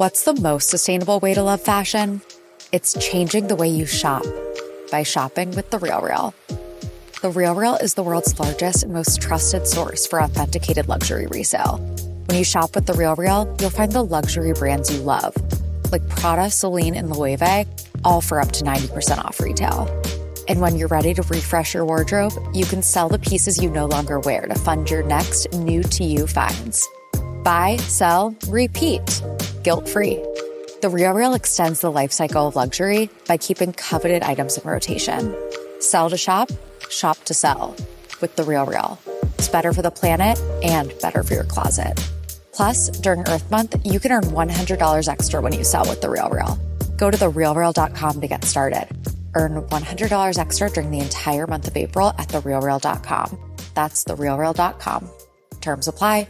What's the most sustainable way to love fashion? It's changing the way you shop by shopping with The RealReal. The RealReal is the world's largest and most trusted source for authenticated luxury resale. When you shop with The RealReal, you'll find the luxury brands you love, like Prada, Celine, and Loewe, all for up to 90% off retail. And when you're ready to refresh your wardrobe, you can sell the pieces you no longer wear to fund your next new-to-you finds. Buy, sell, repeat. Guilt-free. The RealReal extends the life cycle of luxury by keeping coveted items in rotation. Sell to shop, shop to sell. With The RealReal. It's better for the planet and better for your closet. Plus, during Earth Month, you can earn $100 extra when you sell with The RealReal. Go to therealreal.com to get started. Earn $100 extra during the entire month of April at therealreal.com. That's therealreal.com. Terms apply.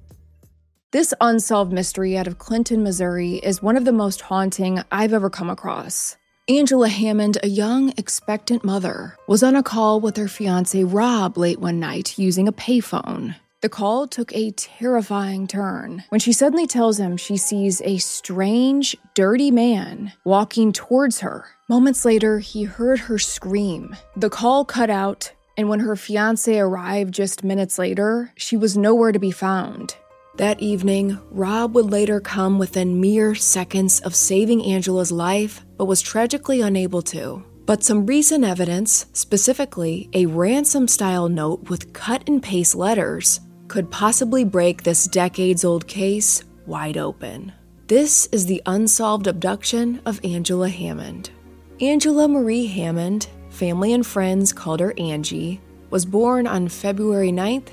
This unsolved mystery out of Clinton, Missouri is one of the most haunting I've ever come across. Angela Hammond, a young, expectant mother, was on a call with her fiancé Rob late one night using a payphone. The call took a terrifying turn when she suddenly tells him she sees a strange, dirty man walking towards her. Moments later, he heard her scream. The call cut out, and when her fiancé arrived just minutes later, she was nowhere to be found. That evening, Rob would later come within mere seconds of saving Angela's life, but was tragically unable to. But some recent evidence, specifically a ransom-style note with cut-and-paste letters, could possibly break this decades-old case wide open. This is the unsolved abduction of Angela Hammond. Angela Marie Hammond, family and friends called her Angie, was born on February 9th,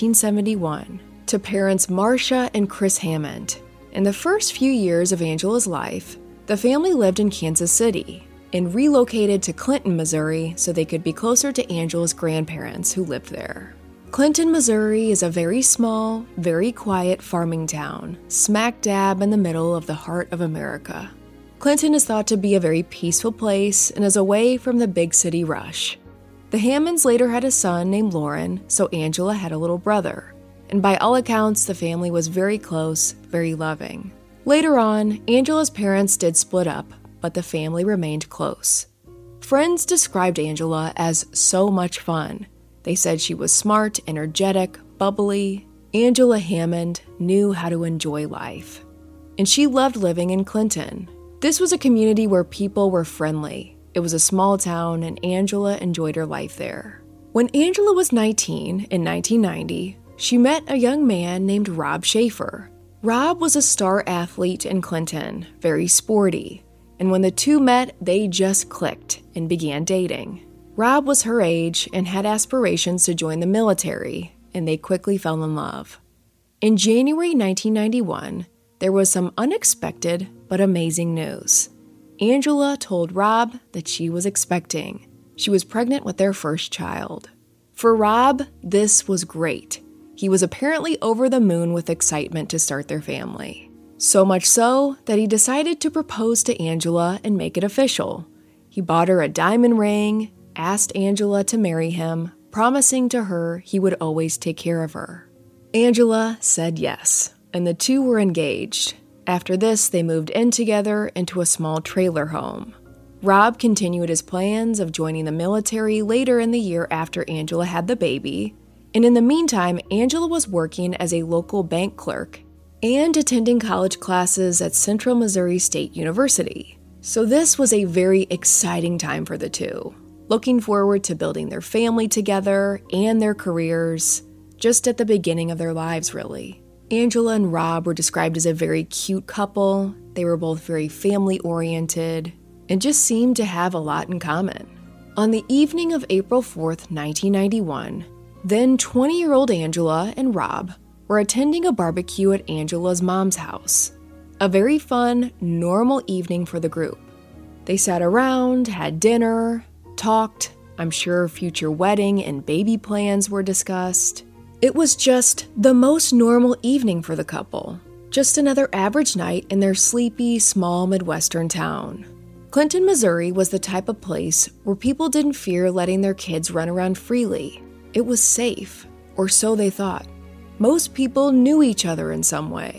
1971. To parents Marcia and Chris Hammond. In the first few years of Angela's life, the family lived in Kansas City and relocated to Clinton, Missouri so they could be closer to Angela's grandparents who lived there. Clinton, Missouri is a very small, very quiet farming town, smack dab in the middle of the heart of America. Clinton is thought to be a very peaceful place and is away from the big city rush. The Hammonds later had a son named Lauren, so Angela had a little brother. And by all accounts, the family was very close, very loving. Later on, Angela's parents did split up, but the family remained close. Friends described Angela as so much fun. They said she was smart, energetic, bubbly. Angela Hammond knew how to enjoy life. And she loved living in Clinton. This was a community where people were friendly. It was a small town, and Angela enjoyed her life there. When Angela was 19 in 1990, she met a young man named Rob Schaefer. Rob was a star athlete in Clinton, very sporty, and when the two met, they just clicked and began dating. Rob was her age and had aspirations to join the military, and they quickly fell in love. In January 1991, there was some unexpected but amazing news. Angela told Rob that she was expecting. She was pregnant with their first child. For Rob, this was great. He was apparently over the moon with excitement to start their family. So much so that he decided to propose to Angela and make it official. He bought her a diamond ring, asked Angela to marry him, promising to her he would always take care of her. Angela said yes, and the two were engaged. After this, they moved in together into a small trailer home. Rob continued his plans of joining the military later in the year after Angela had the baby. And in the meantime, Angela was working as a local bank clerk and attending college classes at Central Missouri State University. So this was a very exciting time for the two, looking forward to building their family together and their careers, just at the beginning of their lives, really. Angela and Rob were described as a very cute couple. They were both very family-oriented and just seemed to have a lot in common. On the evening of April 4th, 1991, then 20-year-old Angela and Rob were attending a barbecue at Angela's mom's house. A very fun, normal evening for the group. They sat around, had dinner, talked. I'm sure future wedding and baby plans were discussed. It was just the most normal evening for the couple. Just another average night in their sleepy, small Midwestern town. Clinton, Missouri was the type of place where people didn't fear letting their kids run around freely. It was safe, or so they thought. Most people knew each other in some way.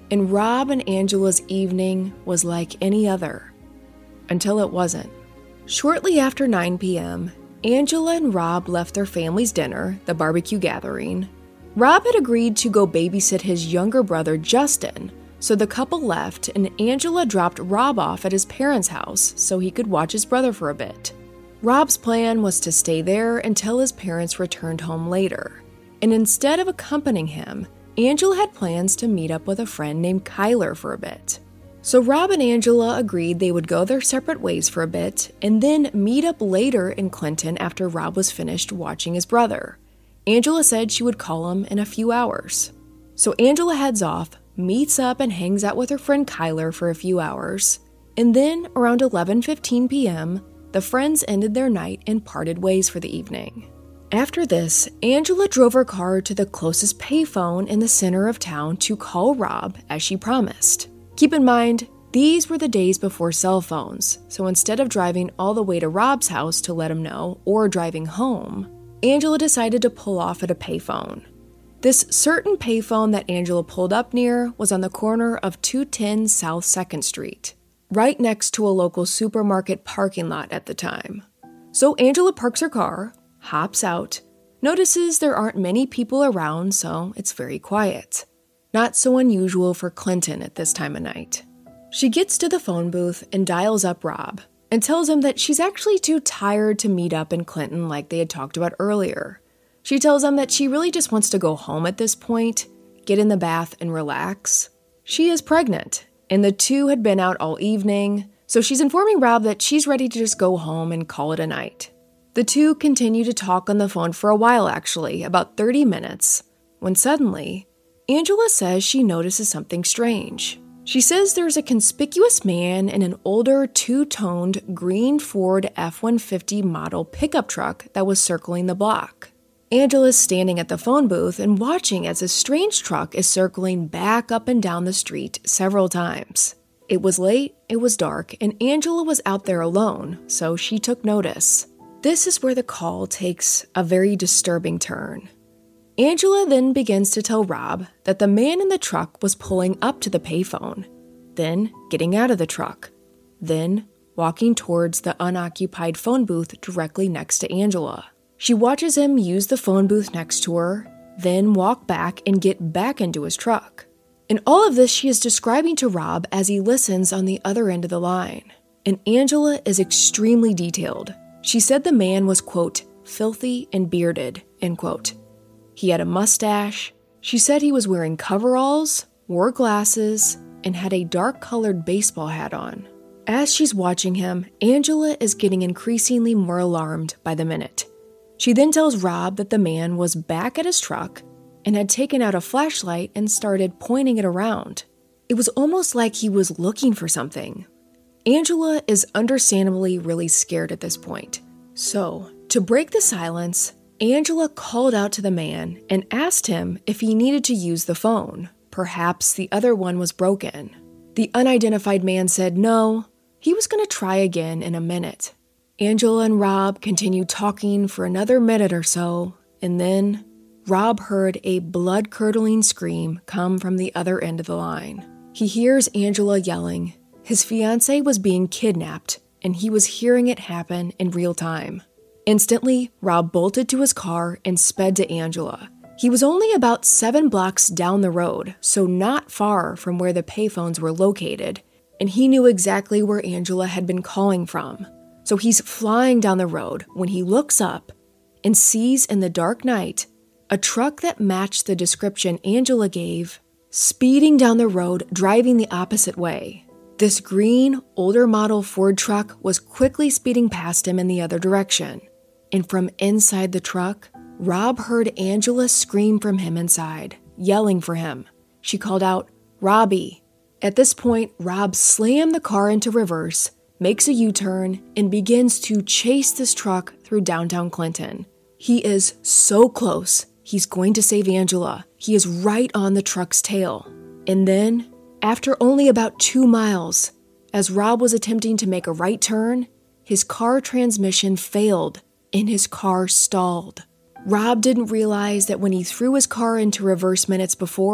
and Rob and Angela's evening was like any other. Until it wasn't. Shortly after 9 p.m., Angela and Rob left their family's dinner, the barbecue gathering. Rob had agreed to go babysit his younger brother, Justin, so the couple left and Angela dropped Rob off at his parents' house so he could watch his brother for a bit. Rob's plan was to stay there until his parents returned home later, and instead of accompanying him, Angela had plans to meet up with a friend named Kyler for a bit. So Rob and Angela agreed they would go their separate ways for a bit and then meet up later in Clinton after Rob was finished watching his brother. Angela said she would call him in a few hours. So Angela heads off, meets up and hangs out with her friend Kyler for a few hours, and then around 11:15 p.m., the friends ended their night and parted ways for the evening. After this, Angela drove her car to the closest payphone in the center of town to call Rob as she promised. Keep in mind, these were the days before cell phones, so instead of driving all the way to Rob's house to let him know or driving home, Angela decided to pull off at a payphone. This certain payphone that Angela pulled up near was on the corner of 210 South 2nd Street, right next to a local supermarket parking lot at the time. So Angela parks her car, hops out, notices there aren't many people around, so it's very quiet. Not so unusual for Clinton at this time of night. She gets to the phone booth and dials up Rob and tells him that she's actually too tired to meet up in Clinton like they had talked about earlier. She tells him that she really just wants to go home at this point, get in the bath and relax. She is pregnant, and the two had been out all evening, so she's informing Rob that she's ready to just go home and call it a night. The two continue to talk on the phone for a while actually, about 30 minutes, when suddenly, Angela says she notices something strange. She says there's a conspicuous man in an older two-toned green Ford F-150 model pickup truck that was circling the block. Angela's standing at the phone booth and watching as a strange truck is circling back up and down the street several times. It was late, it was dark, and Angela was out there alone, so she took notice. This is where the call takes a very disturbing turn. Angela then begins to tell Rob that the man in the truck was pulling up to the payphone, then getting out of the truck, then walking towards the unoccupied phone booth directly next to Angela. She watches him use the phone booth next to her, then walk back and get back into his truck. In all of this, she is describing to Rob as he listens on the other end of the line. And Angela is extremely detailed. She said the man was, quote, filthy and bearded, end quote. He had a mustache. She said he was wearing coveralls, wore glasses, and had a dark-colored baseball hat on. As she's watching him, Angela is getting increasingly more alarmed by the minute. She then tells Rob that the man was back at his truck and had taken out a flashlight and started pointing it around. It was almost like he was looking for something. Angela is understandably really scared at this point. So, to break the silence, Angela called out to the man and asked him if he needed to use the phone. Perhaps the other one was broken. The unidentified man said no, he was going to try again in a minute. Angela and Rob continued talking for another minute or so, and then Rob heard a blood-curdling scream come from the other end of the line. He hears Angela yelling. His fiancée was being kidnapped, and he was hearing it happen in real time. Instantly, Rob bolted to his car and sped to Angela. He was only about 7 blocks down the road, so not far from where the payphones were located, and he knew exactly where Angela had been calling from. So he's flying down the road when he looks up and sees in the dark night a truck that matched the description Angela gave, speeding down the road, driving the opposite way. This green, older model Ford truck was quickly speeding past him in the other direction. And from inside the truck, Rob heard Angela scream from him inside, yelling for him. She called out, "Robbie." At this point, Rob slammed the car into reverse, makes a U-turn, and begins to chase this truck through downtown Clinton. He is so close. He's going to save Angela. He is right on the truck's tail. And then, after only about 2 miles, as Rob was attempting to make a right turn, his car transmission failed and his car stalled. Rob didn't realize that when he threw his car into reverse minutes before,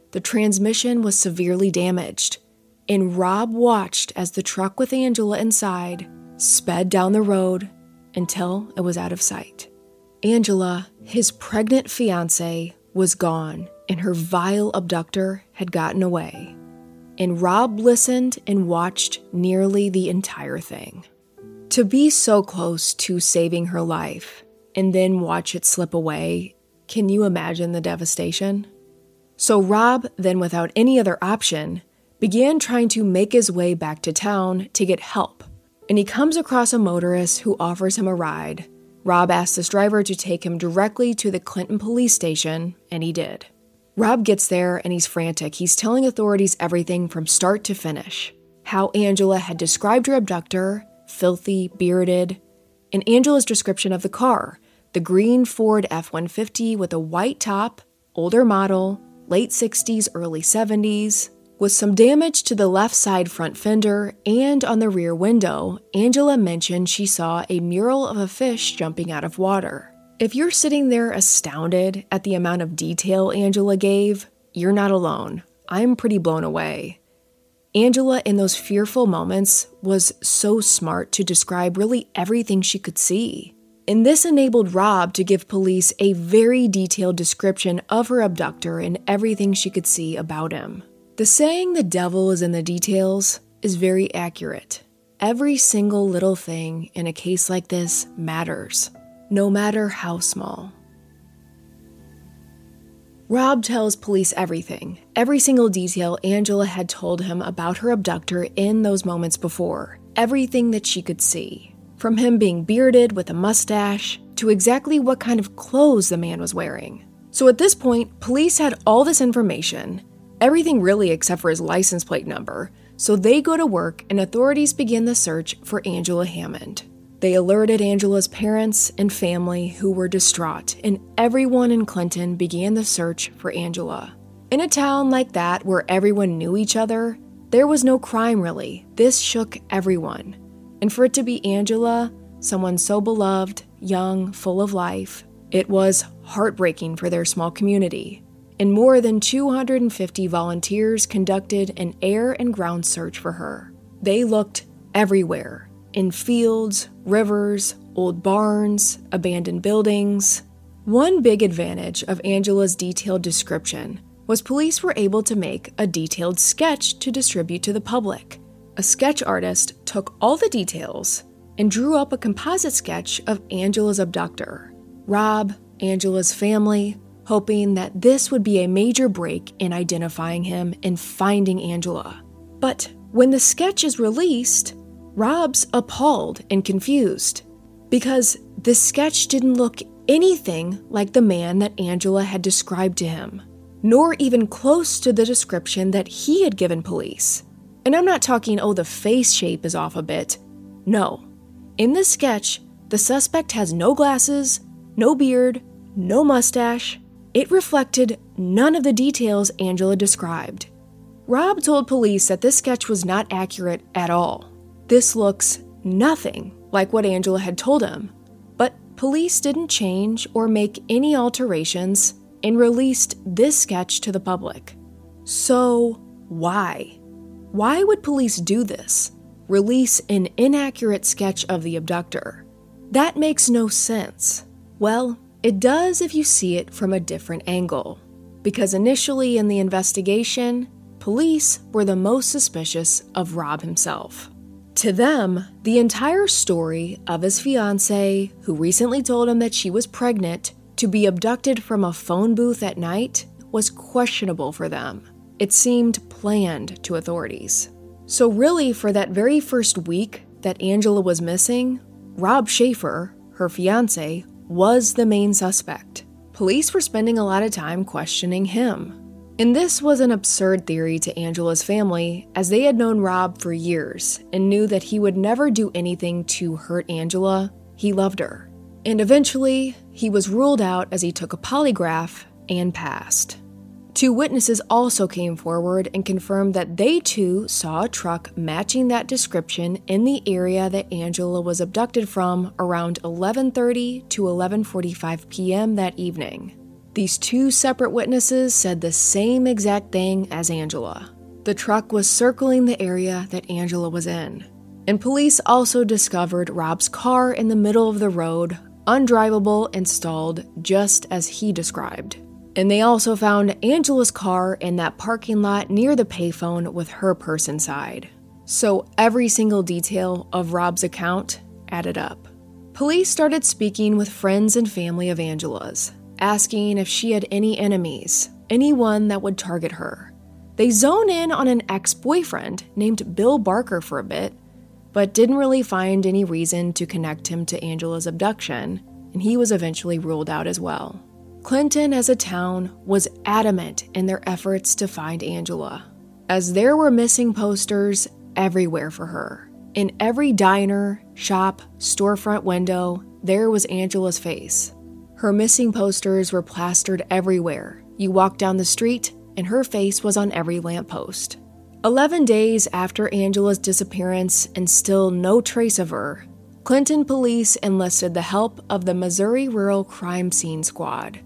the transmission was severely damaged, and Rob watched as the truck with Angela inside sped down the road until it was out of sight. Angela, his pregnant fiancée, was gone, and her vile abductor had gotten away. And Rob listened and watched nearly the entire thing. To be so close to saving her life and then watch it slip away, can you imagine the devastation? So Rob, then without any other option, began trying to make his way back to town to get help. And he comes across a motorist who offers him a ride. Rob asks this driver to take him directly to the Clinton police station, and he did. Rob gets there and he's frantic. He's telling authorities everything from start to finish. How Angela had described her abductor, filthy, bearded, and Angela's description of the car, the green Ford F-150 with a white top, older model, late 60s, early 70s, with some damage to the left side front fender, and on the rear window, Angela mentioned she saw a mural of a fish jumping out of water. If you're sitting there astounded at the amount of detail Angela gave, you're not alone. I'm pretty blown away. Angela, in those fearful moments, was so smart to describe really everything she could see. And this enabled Rob to give police a very detailed description of her abductor and everything she could see about him. The saying the devil is in the details is very accurate. Every single little thing in a case like this matters, no matter how small. Rob tells police everything, every single detail Angela had told him about her abductor in those moments before, everything that she could see. From him being bearded with a mustache, to exactly what kind of clothes the man was wearing. So at this point, police had all this information, everything really except for his license plate number, so they go to work and authorities begin the search for Angela Hammond. They alerted Angela's parents and family who were distraught, and everyone in Clinton began the search for Angela. In a town like that where everyone knew each other, there was no crime really. This shook everyone. And for it to be Angela, someone so beloved, young, full of life, it was heartbreaking for their small community. And more than 250 volunteers conducted an air and ground search for her. They looked everywhere, in fields, rivers, old barns, abandoned buildings. One big advantage of Angela's detailed description was police were able to make a detailed sketch to distribute to the public. A sketch artist took all the details and drew up a composite sketch of Angela's abductor, Rob, Angela's family, hoping that this would be a major break in identifying him and finding Angela. But when the sketch is released, Rob's appalled and confused because the sketch didn't look anything like the man that Angela had described to him, nor even close to the description that he had given police. And I'm not talking, the face shape is off a bit. No. In this sketch, the suspect has no glasses, no beard, no mustache. It reflected none of the details Angela described. Rob told police that this sketch was not accurate at all. This looks nothing like what Angela had told him. But police didn't change or make any alterations and released this sketch to the public. So why? Why would police do this? Release an inaccurate sketch of the abductor? That makes no sense. Well, it does if you see it from a different angle. Because initially in the investigation, police were the most suspicious of Rob himself. To them, the entire story of his fiancée, who recently told him that she was pregnant, to be abducted from a phone booth at night was questionable for them. It seemed planned to authorities. So really, for that very first week that Angela was missing, Rob Schaefer, her fiancé, was the main suspect. Police were spending a lot of time questioning him. And this was an absurd theory to Angela's family, as they had known Rob for years and knew that he would never do anything to hurt Angela. He loved her. And eventually, he was ruled out as he took a polygraph and passed. 2 witnesses also came forward and confirmed that they too saw a truck matching that description in the area that Angela was abducted from around 11:30 to 11:45 p.m. that evening. These two separate witnesses said the same exact thing as Angela. The truck was circling the area that Angela was in. And police also discovered Rob's car in the middle of the road, undrivable and stalled just as he described. And they also found Angela's car in that parking lot near the payphone with her purse inside. So every single detail of Rob's account added up. Police started speaking with friends and family of Angela's, asking if she had any enemies, anyone that would target her. They zone in on an ex-boyfriend named Bill Barker for a bit, but didn't really find any reason to connect him to Angela's abduction, and he was eventually ruled out as well. Clinton as a town was adamant in their efforts to find Angela, as there were missing posters everywhere for her. In every diner, shop, storefront window, there was Angela's face. Her missing posters were plastered everywhere. You walked down the street, and her face was on every lamppost. 11 days after Angela's disappearance and still no trace of her, Clinton police enlisted the help of the Missouri Rural Crime Scene Squad.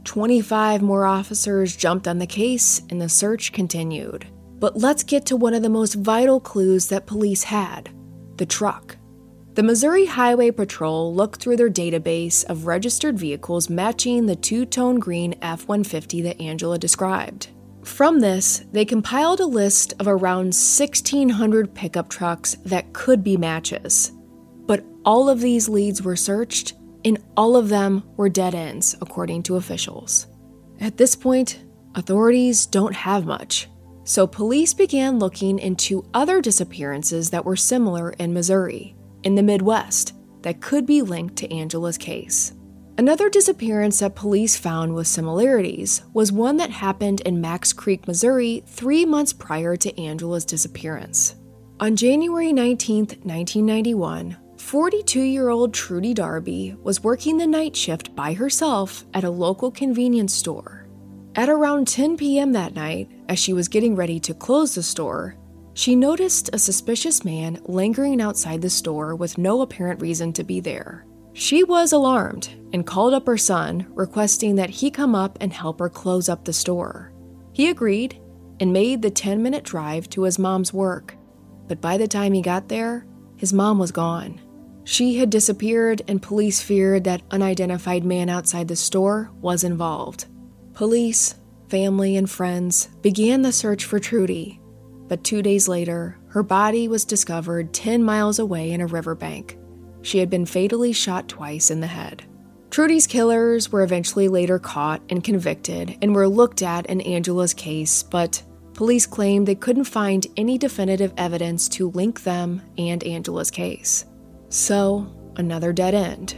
25 more officers jumped on the case, and the search continued. But let's get to one of the most vital clues that police had: the truck. The Missouri Highway Patrol looked through their database of registered vehicles matching the two-tone green F-150 that Angela described. From this, they compiled a list of around 1,600 pickup trucks that could be matches. But all of these leads were searched, and all of them were dead ends, according to officials. At this point, authorities don't have much, so police began looking into other disappearances that were similar in Missouri, in the Midwest, that could be linked to Angela's case. Another disappearance that police found with similarities was one that happened in Max Creek, Missouri, 3 months prior to Angela's disappearance. On January 19, 1991, 42-year-old Trudy Darby was working the night shift by herself at a local convenience store. At around 10 p.m. that night, as she was getting ready to close the store, she noticed a suspicious man lingering outside the store with no apparent reason to be there. She was alarmed and called up her son, requesting that he come up and help her close up the store. He agreed and made the 10-minute drive to his mom's work, but by the time he got there, his mom was gone. She had disappeared, and police feared that unidentified man outside the store was involved. Police, family, and friends began the search for Trudy, but 2 days later, her body was discovered 10 miles away in a riverbank. She had been fatally shot twice in the head. Trudy's killers were eventually later caught and convicted and were looked at in Angela's case, but police claimed they couldn't find any definitive evidence to link them and Angela's case. So, another dead end.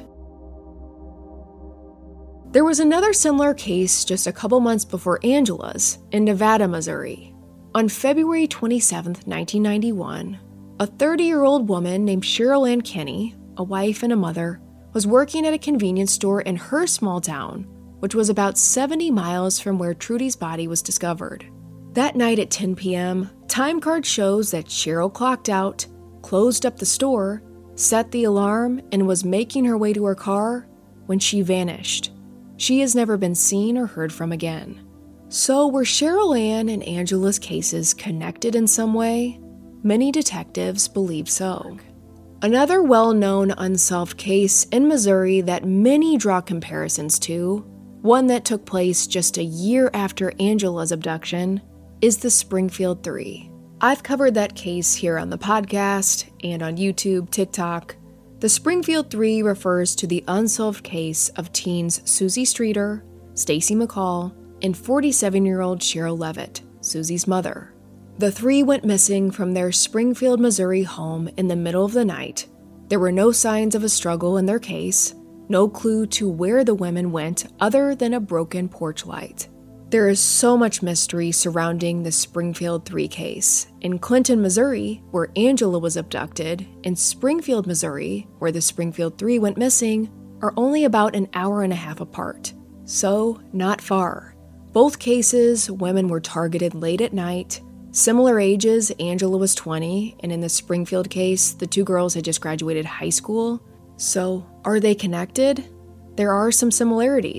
There was another similar case just a couple months before Angela's in Nevada, Missouri. On February 27, 1991, a 30-year-old woman named Cheryl Ann Kinney, a wife and a mother, was working at a convenience store in her small town, which was about 70 miles from where Trudy's body was discovered. That night at 10 p.m., time card shows that Cheryl clocked out, closed up the store, set the alarm, and was making her way to her car when she vanished. She has never been seen or heard from again. So were Cheryl Ann and Angela's cases connected in some way? Many detectives believe so. Another well-known unsolved case in Missouri that many draw comparisons to, one that took place just a year after Angela's abduction, is the Springfield 3. I've covered that case here on the podcast and on YouTube, TikTok. The Springfield 3 refers to the unsolved case of teens Susie Streeter, Stacy McCall, and 47-year-old Cheryl Levitt, Susie's mother. The three went missing from their Springfield, Missouri home in the middle of the night. There were no signs of a struggle in their case, no clue to where the women went other than a broken porch light. There is so much mystery surrounding the Springfield 3 case. In Clinton, Missouri, where Angela was abducted, and Springfield, Missouri, where the Springfield 3 went missing, are only about an hour and a half apart. So, not far. Both cases, women were targeted late at night. Similar ages, Angela was 20, and in the Springfield case, the two girls had just graduated high school. So, are they connected? There are some similarities.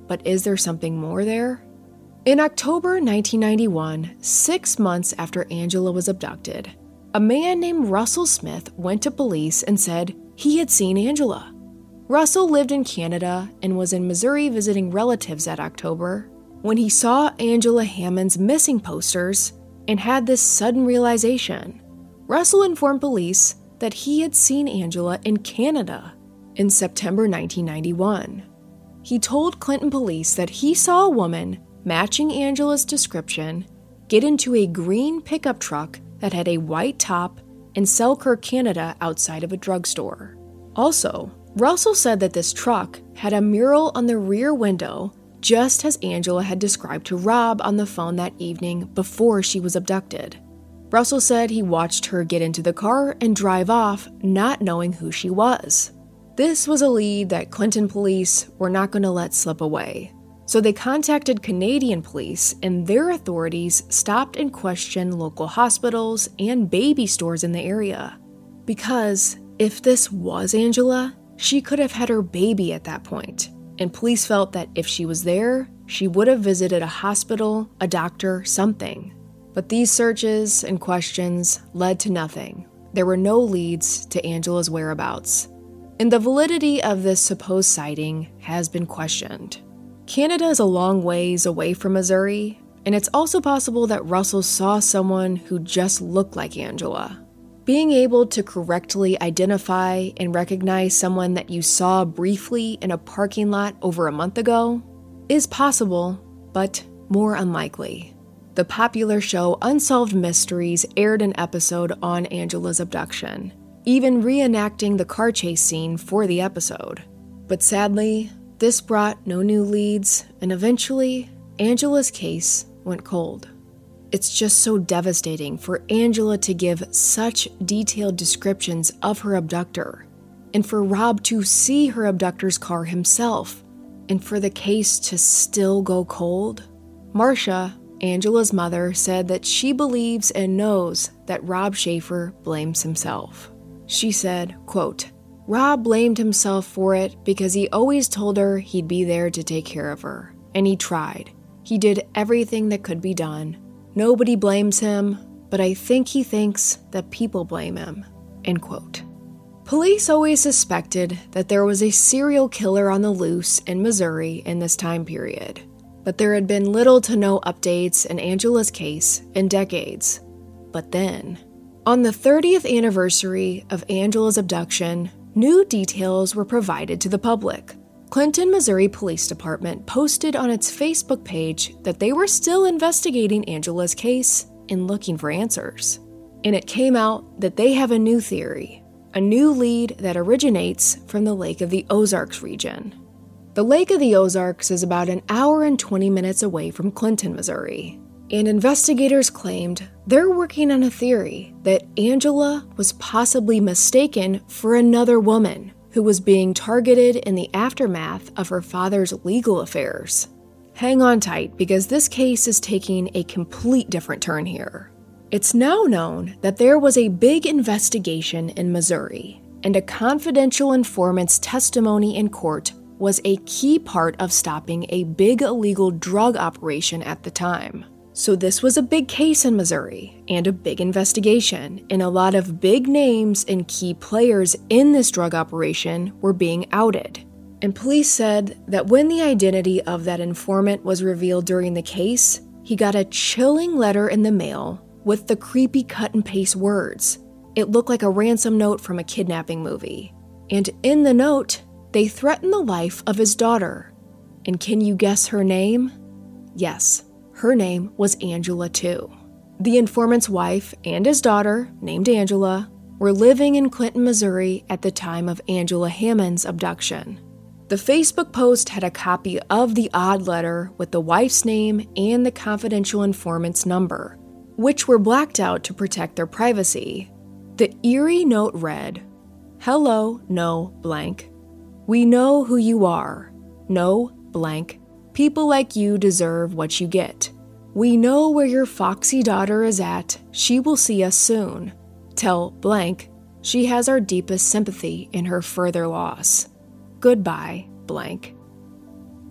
but is there something more there? In October 1991, 6 months after Angela was abducted, a man named Russell Smith went to police and said he had seen Angela. Russell lived in Canada and was in Missouri visiting relatives that October when he saw Angela Hammond's missing posters and had this sudden realization. Russell informed police that he had seen Angela in Canada in September 1991. He told Clinton police that he saw a woman matching Angela's description get into a green pickup truck that had a white top in Selkirk, Canada, outside of a drugstore. Also, Russell said that this truck had a mural on the rear window, just as Angela had described to Rob on the phone that evening before she was abducted. Russell said he watched her get into the car and drive off, not knowing who she was. This was a lead that Clinton police were not going to let slip away. So they contacted Canadian police, and their authorities stopped and questioned local hospitals and baby stores in the area. Because if this was Angela, she could have had her baby at that point, and police felt that if she was there, she would have visited a hospital, a doctor, something. But these searches and questions led to nothing. There were no leads to Angela's whereabouts. And the validity of this supposed sighting has been questioned. Canada is a long ways away from Missouri, and it's also possible that Russell saw someone who just looked like Angela. Being able to correctly identify and recognize someone that you saw briefly in a parking lot over a month ago is possible, but more unlikely. The popular show Unsolved Mysteries aired an episode on Angela's abduction, even reenacting the car chase scene for the episode. But sadly, this brought no new leads, and eventually, Angela's case went cold. It's just so devastating for Angela to give such detailed descriptions of her abductor, and for Rob to see her abductor's car himself, and for the case to still go cold. Marcia, Angela's mother, said that she believes and knows that Rob Schaefer blames himself. She said, quote, "Rob blamed himself for it because he always told her he'd be there to take care of her, and he tried. He did everything that could be done. Nobody blames him, but I think he thinks that people blame him." End quote. Police always suspected that there was a serial killer on the loose in Missouri in this time period, but there had been little to no updates in Angela's case in decades. But then, on the 30th anniversary of Angela's abduction, new details were provided to the public. Clinton, Missouri Police Department posted on its Facebook page that they were still investigating Angela's case and looking for answers. And it came out that they have a new theory, a new lead that originates from the Lake of the Ozarks region. The Lake of the Ozarks is about an hour and 20 minutes away from Clinton, Missouri. And investigators claimed they're working on a theory that Angela was possibly mistaken for another woman who was being targeted in the aftermath of her father's legal affairs. Hang on tight, because this case is taking a complete different turn here. It's now known that there was a big investigation in Missouri, and a confidential informant's testimony in court was a key part of stopping a big illegal drug operation at the time. So this was a big case in Missouri, and a big investigation, and a lot of big names and key players in this drug operation were being outed. And police said that when the identity of that informant was revealed during the case, he got a chilling letter in the mail with the creepy cut and paste words. It looked like a ransom note from a kidnapping movie. And in the note, they threatened the life of his daughter. And can you guess her name? Yes. Her name was Angela, too. The informant's wife and his daughter, named Angela, were living in Clinton, Missouri at the time of Angela Hammond's abduction. The Facebook post had a copy of the odd letter with the wife's name and the confidential informant's number, which were blacked out to protect their privacy. The eerie note read, "Hello, no blank. We know who you are. No blank. People like you deserve what you get. We know where your foxy daughter is at. She will see us soon. Tell blank she has our deepest sympathy in her further loss. Goodbye, blank."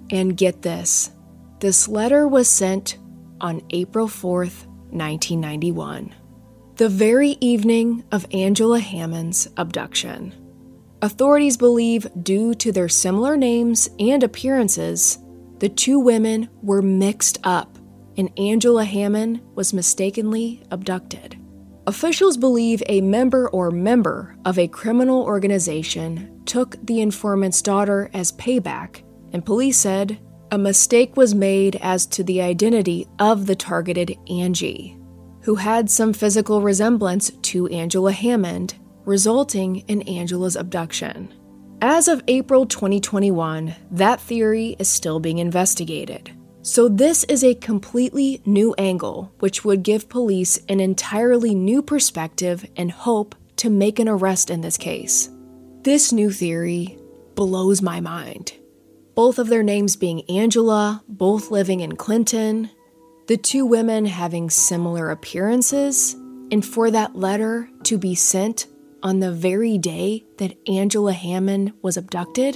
And get this letter was sent on April 4th, 1991, the very evening of Angela Hammond's abduction. Authorities believe, due to their similar names and appearances, the two women were mixed up and Angela Hammond was mistakenly abducted. Officials believe a member of a criminal organization took the informant's daughter as payback, and police said a mistake was made as to the identity of the targeted Angie, who had some physical resemblance to Angela Hammond, resulting in Angela's abduction. As of April 2021, that theory is still being investigated. So this is a completely new angle, which would give police an entirely new perspective and hope to make an arrest in this case. This new theory blows my mind. Both of their names being Angela, both living in Clinton, the two women having similar appearances, and for that letter to be sent on the very day that Angela Hammond was abducted?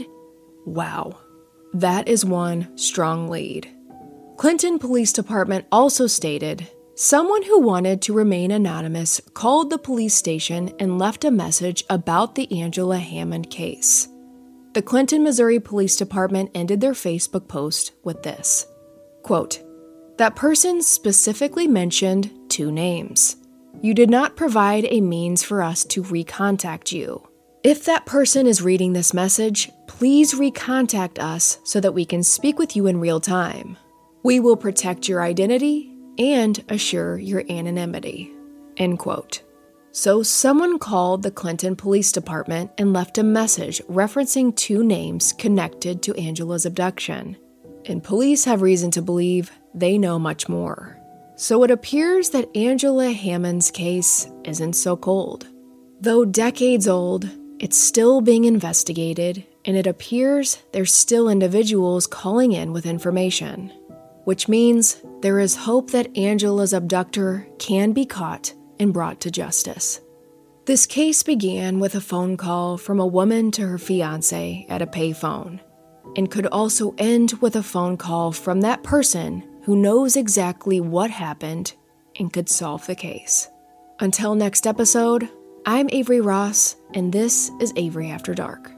Wow, that is one strong lead. Clinton Police Department also stated, someone who wanted to remain anonymous called the police station and left a message about the Angela Hammond case. The Clinton, Missouri Police Department ended their Facebook post with this, quote, "That person specifically mentioned two names. You did not provide a means for us to recontact you. If that person is reading this message, please recontact us so that we can speak with you in real time. We will protect your identity and assure your anonymity." End quote. So someone called the Clinton Police Department and left a message referencing two names connected to Angela's abduction. And police have reason to believe they know much more. So it appears that Angela Hammond's case isn't so cold. Though decades old, it's still being investigated, and it appears there's still individuals calling in with information, which means there is hope that Angela's abductor can be caught and brought to justice. This case began with a phone call from a woman to her fiancé at a payphone, and could also end with a phone call from that person who knows exactly what happened and could solve the case. Until next episode, I'm Avery Ross, and this is Avery After Dark.